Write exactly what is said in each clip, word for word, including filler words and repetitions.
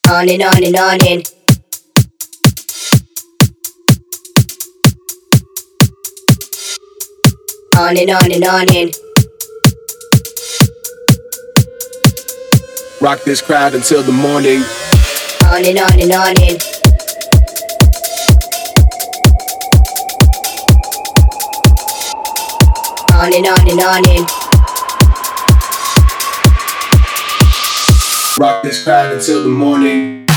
On and on and on and on and on and on and rock this crowd until the morning. on and on and on and on and on and on and rock this crowd until the morning.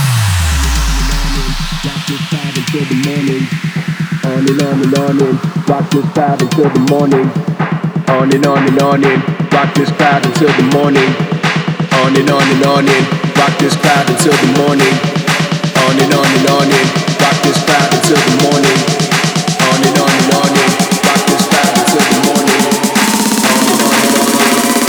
Rock this crowd until the morning. On and on and on and rock this crowd until the morning. On and on and on and rock this crowd until the morning. On and on and on and rock this crowd until the morning. On and on and on and rock this crowd until the morning. On and on and on and rock this crowd until the morning. On and on and on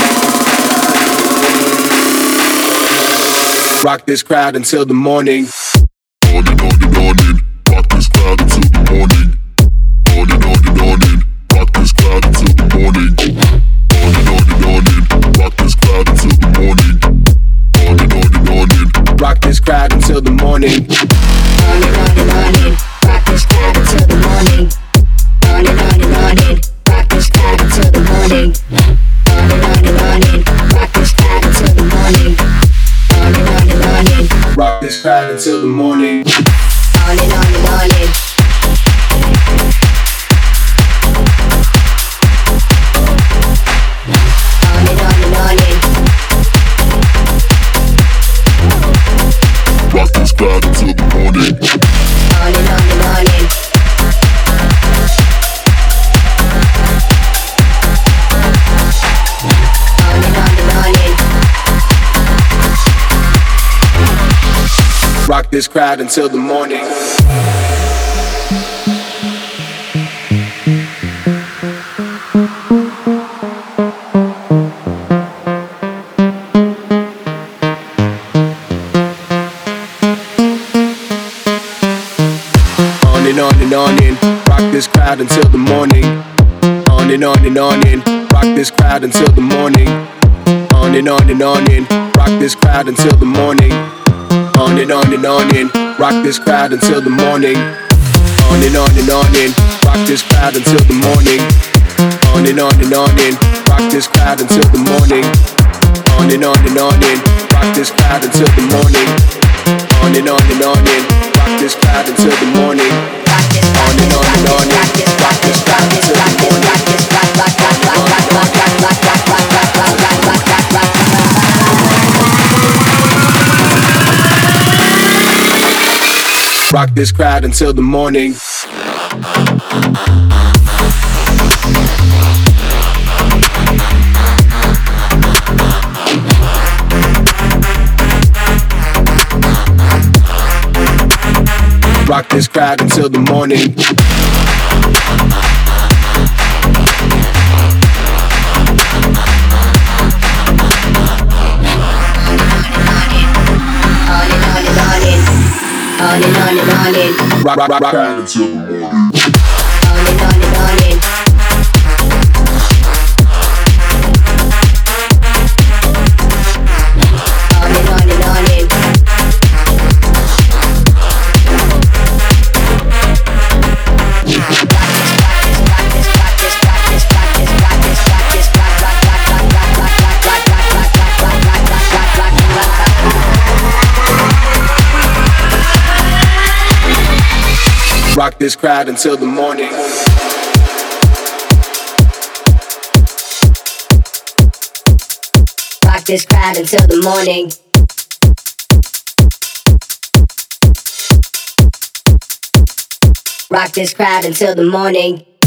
and rock this crowd until the morning. On and on and on and rock this crowd until the morning. On and on and on and rock this crowd until the morning. On and on and on and rock this crowd until the morning. On and on and on and rock this crowd until the morning. on and on and on and rock this crowd until the morning. On and on and on and rock this crowd until the morning. On and on and on and rock this crowd until the morning. On and on and on and rock this crowd until the morning. on and on and on and on and on and on and rock this crowd until the morning. on and on and on and on and on and on and Rock this crowd until the morning. On and on and on and rock this crowd until the morning. On and on and on and rock this crowd until the morning. On and on and on and rock this crowd until the morning. On and on and on and rock this crowd until the morning. On and on and on and rock this crowd until the morning. On and on and on and rock this crowd until the morning. On and on and on and rock this crowd until the morning. On and on and on and rock this crowd until the morning. On and on and on and rock this crowd until the morning. Rock this crowd until the morning. Rock this crowd until the morning. On and on and on and Rock, rock, rock, rock Crowd until the morning. on and on and on and on and on and on and rock this crowd until the morning. rock this crowd until the morning. Rock this crowd until the morning.